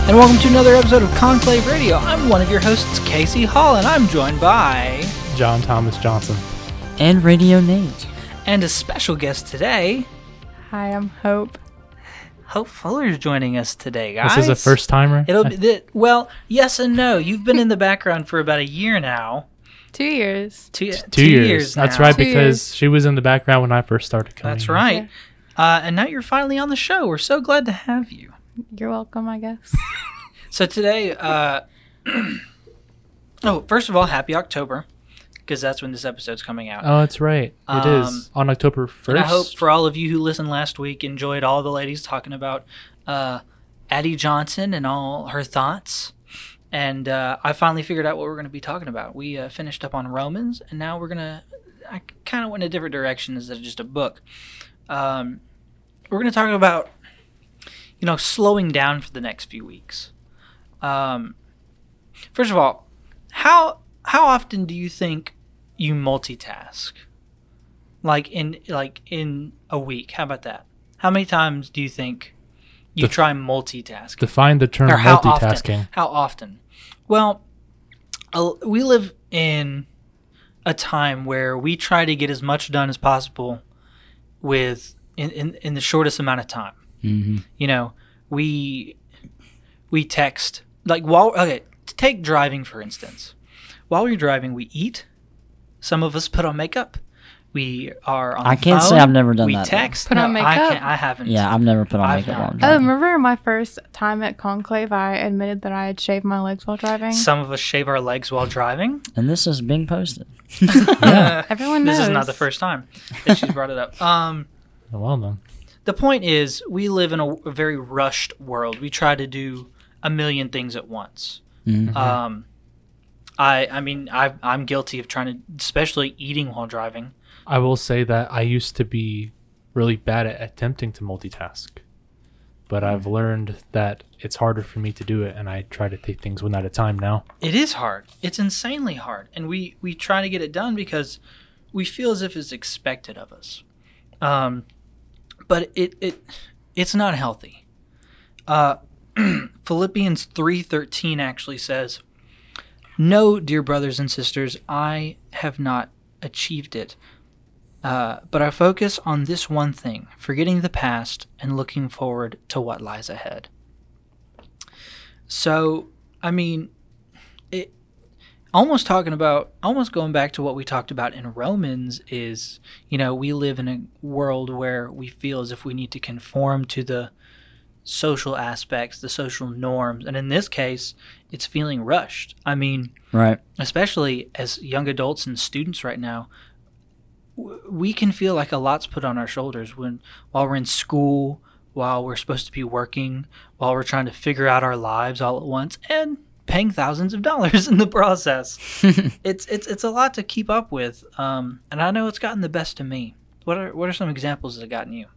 And welcome to another episode of Conclave Radio. I'm one of your hosts, Casey Hall, and I'm joined by John Thomas Johnson and Radio Nate. And a special guest today. Hi, I'm Hope. Hope Fuller's joining us today, guys. This is a first timer? It'll be well, yes and no. You've been in the background for about a year now. 2 years. Two years. now. That's right, 2 because years. she was in the background when I first started coming. That's right. And now you're finally on the show. We're so glad to have you. You're welcome, I guess. So today, first of all, happy October, because that's when this episode's coming out. Oh, that's right. It is on October 1st. And I hope for all of you who listened last week enjoyed all the ladies talking about Addie Johnson and all her thoughts. And I finally figured out what we're going to be talking about. We finished up on Romans, and now I kind of went in a different direction instead of just a book. We're going to talk about, slowing down for the next few weeks. First of all, how often do you think you multitask? Like in a week? How about that? How many times do you think you try multitasking? Define the term multitasking. How often? Well, we live in a time where we try to get as much done as possible with in the shortest amount of time. Mm-hmm. We text take driving for instance. While we're driving, we eat. Some of us put on makeup. We are on the phone. I can't say I've never done that. We text. Put on makeup? I haven't. Yeah, I've never put on makeup while I'm Oh, driving. remember my first time at Conclave, I admitted that I had shaved my legs while driving? Some of us shave our legs while driving. And this is being posted. Yeah. Everyone knows. This is not the first time that she's brought it up. Well done. The point is, we live in a very rushed world. We try to do a million things at once. Mm-hmm. I'm guilty of trying to, especially eating while driving. I will say that I used to be really bad at attempting to multitask, but I've learned that it's harder for me to do it, and I try to take things one at a time now. It is hard. It's insanely hard. And we try to get it done because we feel as if it's expected of us. But it's not healthy. Philippians 3:13 actually says, "No, dear brothers and sisters, I have not achieved it. But I focus on this one thing, forgetting the past and looking forward to what lies ahead." So, almost going back to what we talked about in Romans is, we live in a world where we feel as if we need to conform to the social aspects, the social norms. And in this case, it's feeling rushed. Right. Especially as young adults and students right now, we can feel like a lot's put on our shoulders while we're in school, while we're supposed to be working, while we're trying to figure out our lives all at once, and paying thousands of dollars in the process. It's a lot to keep up with, and I know it's gotten the best of me. What are some examples that have gotten you?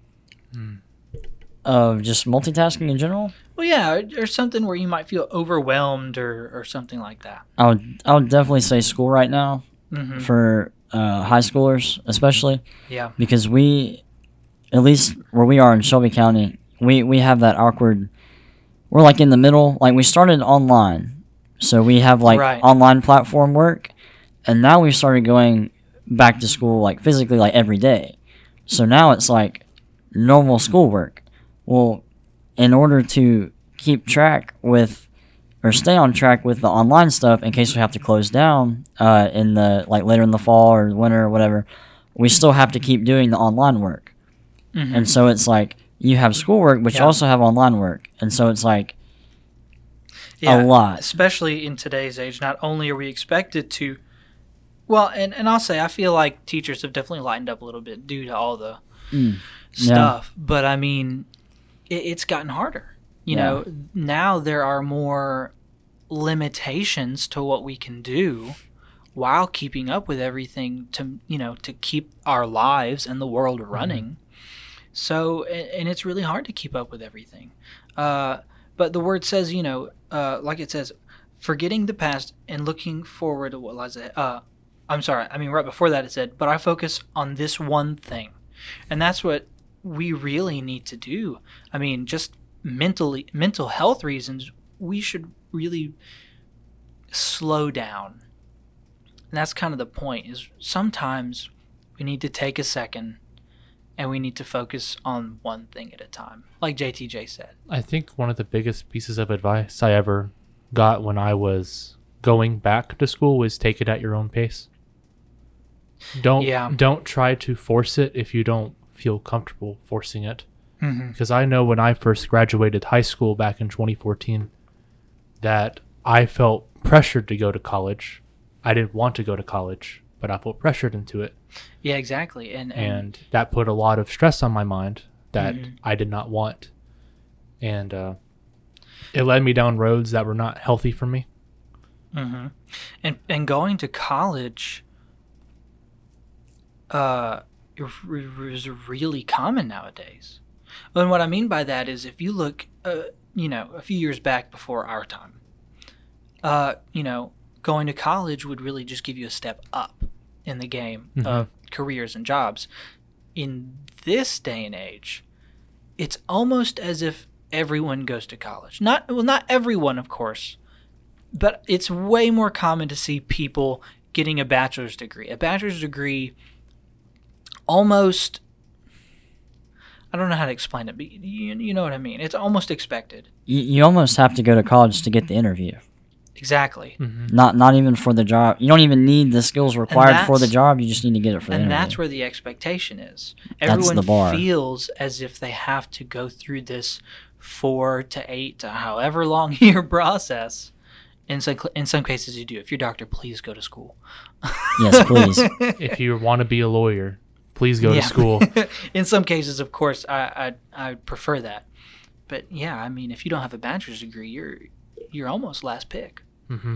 Of just multitasking in general? Well, yeah, or something where you might feel overwhelmed or something like that. I would definitely say school right now for high schoolers especially. Yeah. Because we, at least where we are in Shelby County, we have that awkward, we're like in the middle, like we started online. So we have online platform work, and now we've started going back to school like physically like every day. So now it's like normal schoolwork. Well, in order to keep track with or stay on track with the online stuff in case we have to close down in the later in the fall or winter or whatever, we still have to keep doing the online work. And so it's like you have schoolwork, but you also have online work. And so it's like a lot. Especially in today's age, not only are we expected to, well, and I'll say I feel like teachers have definitely lightened up a little bit due to all the stuff. But it's gotten harder. Now there are more limitations to what we can do while keeping up with everything to keep our lives and the world running. So, and it's really hard to keep up with everything. But the word says, like it says, forgetting the past and looking forward to what lies ahead. Right before that it said, but I focus on this one thing. And that's what we really need to do. Just mental health reasons, we should really slow down. And that's kind of the point, is sometimes we need to take a second and we need to focus on one thing at a time, like JTJ said. I think one of the biggest pieces of advice I ever got when I was going back to school was take it at your own pace. Don't try to force it if you don't feel comfortable forcing it. Because I know when I first graduated high school back in 2014 that I felt pressured to go to college. I didn't want to go to college, but I felt pressured into it. Yeah, exactly. And that put a lot of stress on my mind that I did not want. And it led me down roads that were not healthy for me. And going to college is really common nowadays. And what I mean by that is, if you look, a few years back before our time, going to college would really just give you a step up in the game of careers and jobs. In this day and age, it's almost as if everyone goes to college. Not everyone, of course, but it's way more common to see people getting a bachelor's degree. A bachelor's degree almost, I don't know how to explain it, but you know what I mean. It's almost expected. You almost have to go to college to get the interview. Exactly. Not even for the job. You don't even need the skills required for the job. You just need to get it for the interview. And that's where the expectation is. That's the bar. Everyone feels as if they have to go through this 4 to 8 to however long year process. In some cases you do. If you're a doctor, please go to school. Yes, please. If you want to be a lawyer, please go to school. In some cases, of course, I prefer that. But yeah, I mean, if you don't have a bachelor's degree, you're almost last pick.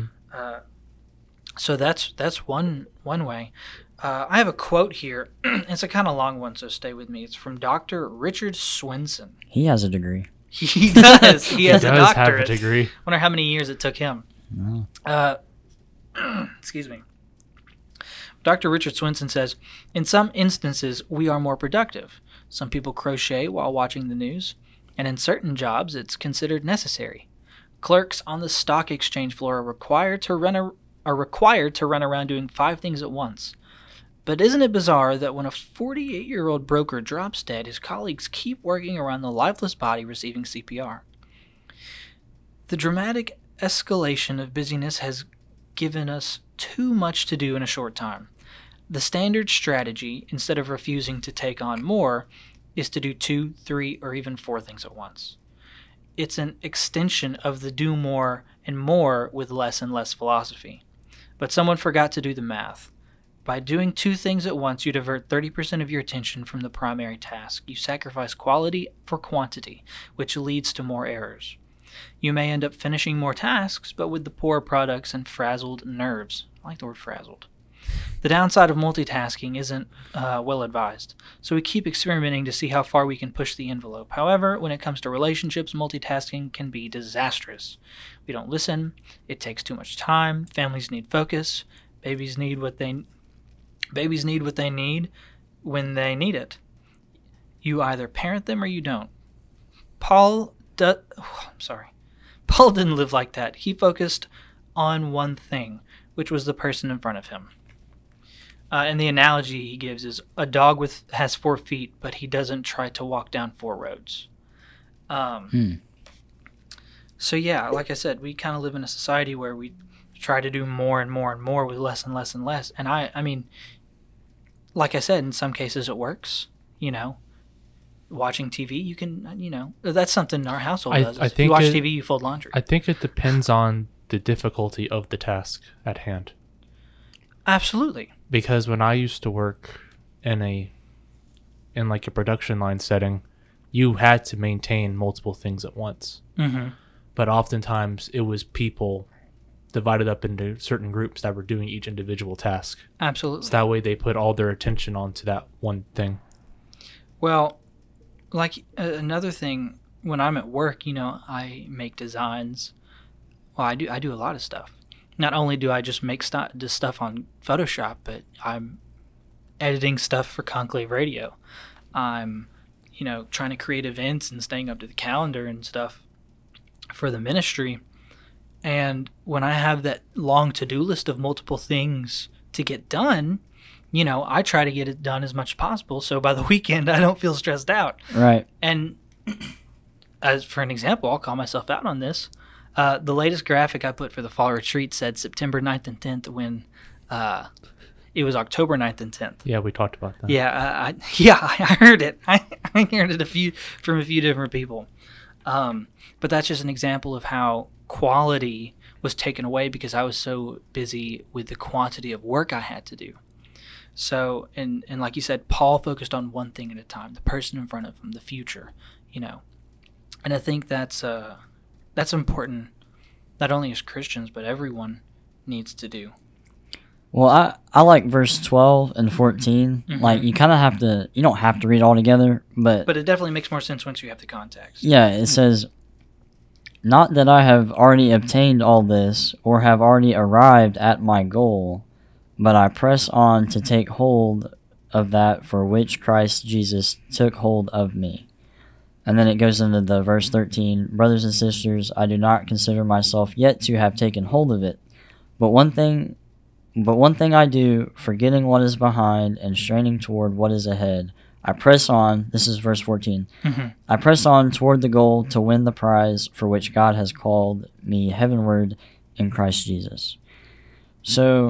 So that's one way. I have a quote here. It's a kind of long one, so stay with me. It's from Dr. Richard Swenson. He has a degree. He does. He has a doctorate. Have a degree. Wonder how many years it took him. No. Excuse me. Dr. Richard Swenson says, in some instances, we are more productive. Some people crochet while watching the news, and in certain jobs, it's considered necessary. Clerks on the stock exchange floor are required to run around doing 5 things at once. But isn't it bizarre that when a 48-year-old broker drops dead, his colleagues keep working around the lifeless body receiving CPR? The dramatic escalation of busyness has given us too much to do in a short time. The standard strategy, instead of refusing to take on more, is to do 2, 3, or even 4 things at once. It's an extension of the do more and more with less and less philosophy. But someone forgot to do the math. By doing 2 things at once, you divert 30% of your attention from the primary task. You sacrifice quality for quantity, which leads to more errors. You may end up finishing more tasks, but with the poor products and frazzled nerves. I like the word frazzled. The downside of multitasking isn't well advised, so we keep experimenting to see how far we can push the envelope. However, when it comes to relationships, multitasking can be disastrous. We don't listen, it takes too much time, families need focus, babies need what they need when they need it. You either parent them or you don't. Paul didn't live like that. He focused on one thing, which was the person in front of him. And the analogy he gives is a dog has 4 feet, but he doesn't try to walk down 4 roads. So yeah, like I said, we kind of live in a society where we try to do more and more and more with less and less and less. And I mean, like I said, in some cases it works. Watching TV, you can, that's something our household does. If you watch TV, you fold laundry. I think it depends on the difficulty of the task at hand. Absolutely. Because when I used to work in a production line setting, you had to maintain multiple things at once. Mm-hmm. But oftentimes it was people divided up into certain groups that were doing each individual task. Absolutely. So that way they put all their attention onto that one thing. Well, like another thing, when I'm at work, I make designs. Well, I do a lot of stuff. Not only do I just make this stuff on Photoshop, but I'm editing stuff for Conclave Radio. I'm, trying to create events and staying up to the calendar and stuff for the ministry. And when I have that long to-do list of multiple things to get done, I try to get it done as much as possible. So by the weekend, I don't feel stressed out. Right. And as for an example, I'll call myself out on this. The latest graphic I put for the fall retreat said September 9th and 10th when it was October 9th and 10th. Yeah, we talked about that. Yeah, I heard it. I heard it from a few different people. But that's just an example of how quality was taken away because I was so busy with the quantity of work I had to do. So, and like you said, Paul focused on one thing at a time, the person in front of him, the future, And I think that's important, not only as Christians, but everyone needs to do. Well, I like verse 12 and 14. Mm-hmm. Like, you kind of have to, you don't have to read it all together, but it definitely makes more sense once you have the context. Yeah, it says, "Not that I have already obtained all this, or have already arrived at my goal, but I press on to take hold of that for which Christ Jesus took hold of me." And then it goes into the verse 13, "Brothers and sisters, I do not consider myself yet to have taken hold of it, but one thing I do, forgetting what is behind and straining toward what is ahead, I press on," this is verse 14, Mm-hmm. "I press on toward the goal to win the prize for which God has called me heavenward in Christ Jesus." So,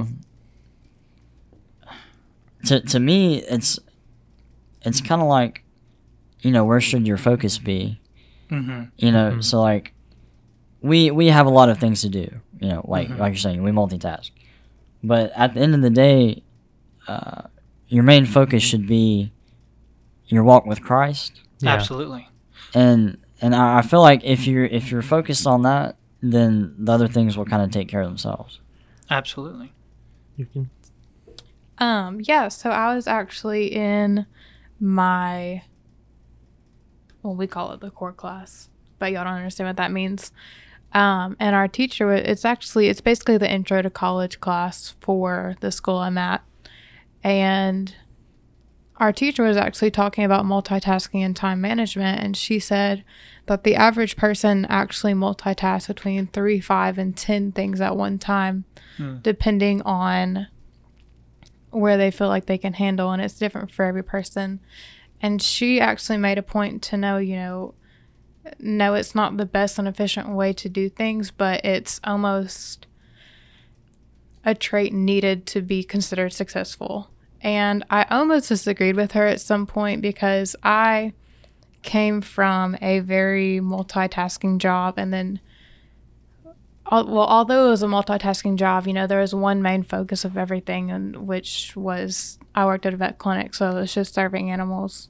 to me, it's kind of like, where should your focus be? Mm-hmm. So like, we have a lot of things to do, like you're saying, we multitask. But at the end of the day, your main focus should be your walk with Christ. Yeah. Absolutely. And I feel like if you're focused on that, then the other things will kind of take care of themselves. Absolutely. You can. Yeah. So I was actually in my, we call it the core class, but y'all don't understand what that means. And our teacher, it's basically the intro to college class for the school I'm at. And our teacher was actually talking about multitasking and time management. And she said that the average person actually multitasks between 3, 5, and 10 things at one time, depending on where they feel like they can handle. And it's different for every person. And she actually made a point to know, no, it's not the best and efficient way to do things, but it's almost a trait needed to be considered successful. And I almost disagreed with her at some point because I came from a very multitasking job. And then, although it was a multitasking job, there was one main focus of everything, and which was I worked at a vet clinic, so it was just serving animals.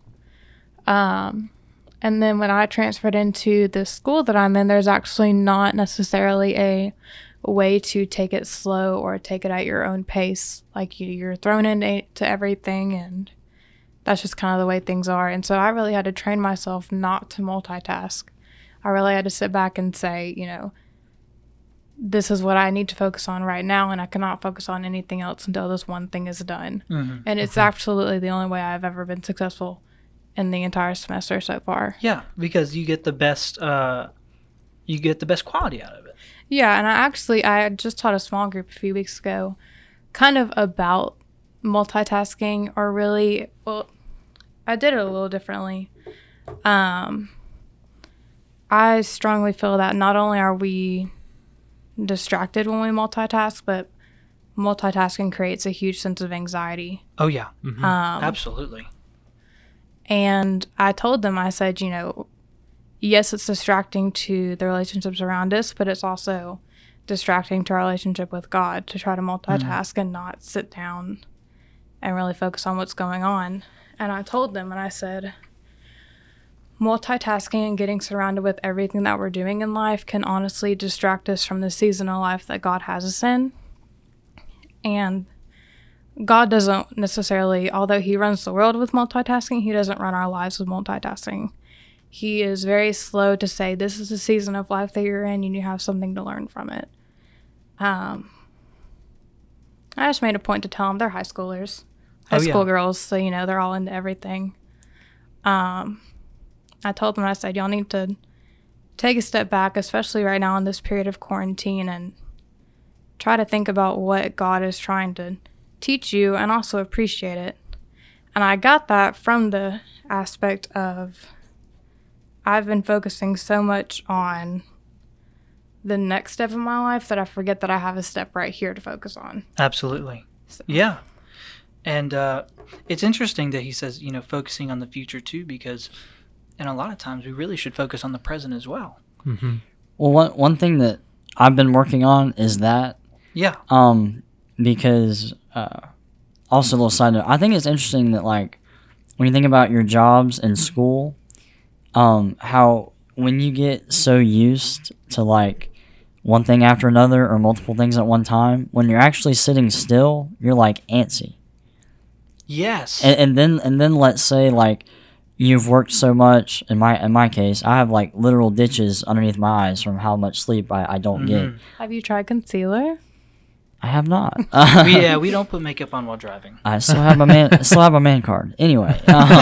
And then when I transferred into the school that I'm in, there's actually not necessarily a way to take it slow or take it at your own pace. Like you're thrown into everything, and that's just kind of the way things are. And so I really had to train myself not to multitask. I really had to sit back and say, this is what I need to focus on right now, and I cannot focus on anything else until this one thing is done. Mm-hmm. And it's absolutely the only way I've ever been successful in the entire semester so far. Yeah, because you get the best quality out of it. Yeah, and I just taught a small group a few weeks ago kind of about multitasking, or really, well, I did it a little differently. I strongly feel that not only are we distracted when we multitask, but multitasking creates a huge sense of anxiety. Oh, yeah. Mm-hmm. Absolutely. And I told them, I said, yes, it's distracting to the relationships around us, but it's also distracting to our relationship with God to try to multitask and not sit down and really focus on what's going on. And I told them, and I said, multitasking and getting surrounded with everything that we're doing in life can honestly distract us from the season of life that God has us in. And God doesn't necessarily, although he runs the world with multitasking, he doesn't run our lives with multitasking. He is very slow to say, this is the season of life that you're in, and you have something to learn from it. I just made a point to tell them they're high school girls, so they're all into everything. I told them, I said, y'all need to take a step back, especially right now in this period of quarantine, and try to think about what God is trying to teach you and also appreciate it. And I got that from the aspect of I've been focusing so much on the next step of my life that I forget that I have a step right here to focus on. Absolutely. So. Yeah. And it's interesting that he says, focusing on the future too, because and a lot of times we really should focus on the present as well. Mm-hmm. Well, one thing that I've been working on is that. Yeah. Because also a little side note, I think it's interesting that like when you think about your jobs in school, how when you get so used to like one thing after another or multiple things at one time, when you're actually sitting still, you're like antsy. Yes. And then let's say like you've worked so much. In my case, I have like literal ditches underneath my eyes from how much sleep I don't get. Have you tried concealer? I have not. We don't put makeup on while driving. I still have my man card. Anyway,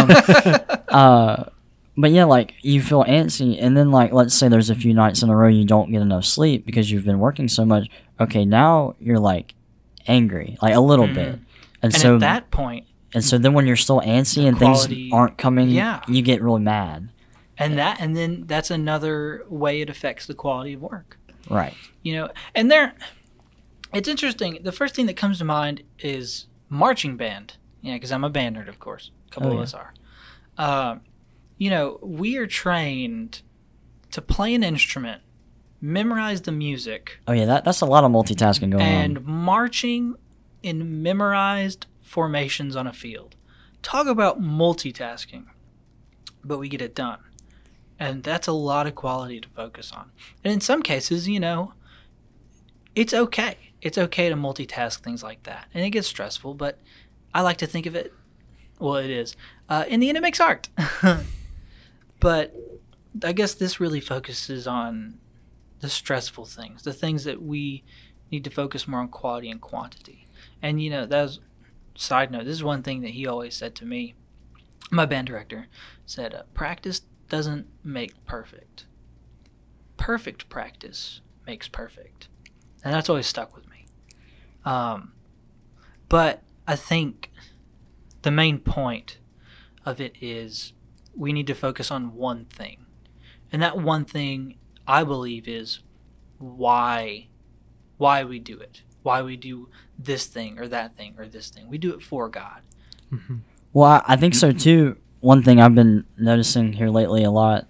but yeah, like you feel antsy, and then like let's say there's a few nights in a row you don't get enough sleep because you've been working so much. Okay, now you're like angry, like a little bit, and so at that point. And so then when you're still antsy and things aren't coming, you get really mad. And then that's another way it affects the quality of work. Right. And it's interesting. The first thing that comes to mind is marching band. Yeah, because I'm a band nerd, of course. A couple of us are. We are trained to play an instrument, memorize the music. Oh, yeah, that's a lot of multitasking going on. And marching in memorized formations on a field. Talk about multitasking, but we get it done. And that's a lot of quality to focus on. And in some cases, it's okay. It's okay to multitask things like that. And it gets stressful, but I like to think of it, well, it is. In the end, it makes art. But I guess this really focuses on the stressful things, the things that we need to focus more on quality and quantity. And, that's side note, this is one thing that he always said to me. My band director said, practice doesn't make perfect. Perfect practice makes perfect. And that's always stuck with me. But I think the main point of it is we need to focus on one thing. And that one thing, I believe, is why we do it. Why we do this thing or that thing or this thing. We do it for God. Mm-hmm. Well, I think so too. One thing I've been noticing here lately a lot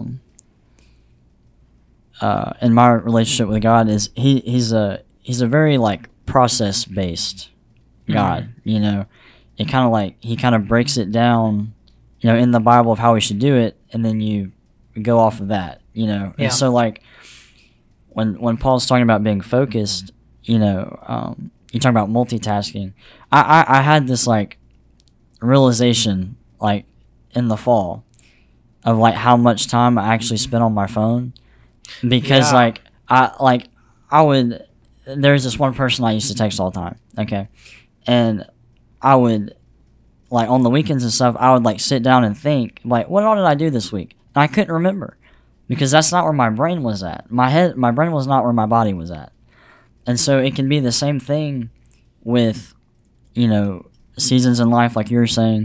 in my relationship with God is he's a very like process based God. It kind of like he kind of breaks it down, in the Bible of how we should do it, and then you go off of that, Yeah. And so like when Paul's talking about being focused. You talk about multitasking. I had this like realization like in the fall of like how much time I actually spent on my phone because there's this one person I used to text all the time. Okay. And I would like on the weekends and stuff, I would like sit down and think like, what all did I do this week? And I couldn't remember because that's not where my brain was at. My brain was not where my body was at. And so it can be the same thing with, seasons in life, like you were saying,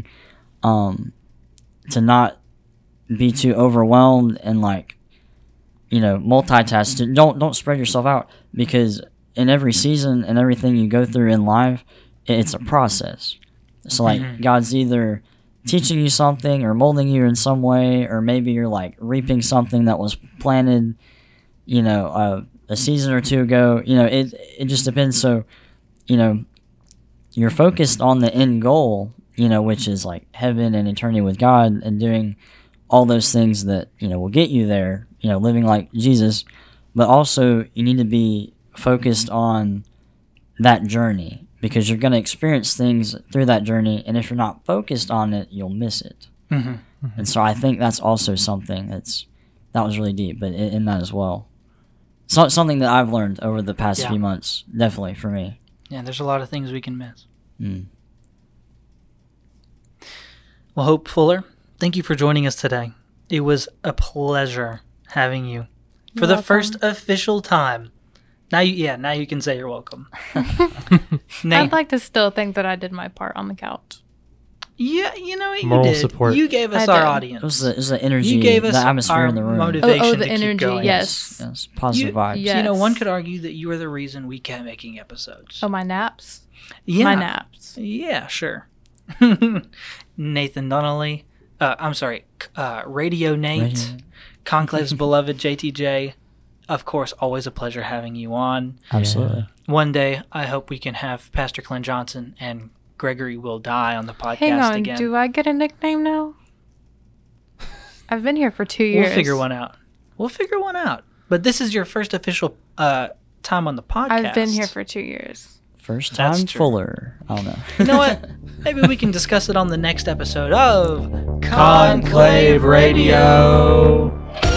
to not be too overwhelmed and like, multitask. Don't spread yourself out because in every season and everything you go through in life, it's a process. So like God's either teaching you something or molding you in some way, or maybe you're like reaping something that was planted, a season or two ago. It just depends. So, you're focused on the end goal, which is like heaven and eternity with God and doing all those things that, will get you there, living like Jesus. But also you need to be focused on that journey because you're going to experience things through that journey. And if you're not focused on it, you'll miss it. Mm-hmm. Mm-hmm. And so I think that's also something that was really deep, but in that as well. So, something that I've learned over the past few months, definitely for me. Yeah, there's a lot of things we can miss. Well, Hope Fuller, thank you for joining us today. It was a pleasure having you for You're the welcome. first official time. Now you can say you're welcome. I'd like to still think that I did my part on the couch. Yeah, you know what you Moral did. support. You gave us I our did. audience. It was the energy, You gave us the atmosphere our in the room. motivation Oh, to the keep energy, going. yes. Yes, positive vibes. Yeah. You know, Yes. one could argue that you are the reason we kept making episodes. Oh, my naps? yeah. My naps. Yeah, sure. Nathan Donnelly. Radio Nate. Radio. Conclave's beloved JTJ. Of course, always a pleasure having you on. Absolutely. One day, I hope we can have Pastor Clint Johnson and Gregory Will Die on the podcast Hang on, again. do I get a nickname now? I've been here for 2 years. We'll figure one out. But this is your first official time on the podcast. I've been here for 2 years. First That's time true. Fuller. I don't know. You know what? Maybe we can discuss it on the next episode of Conclave Radio.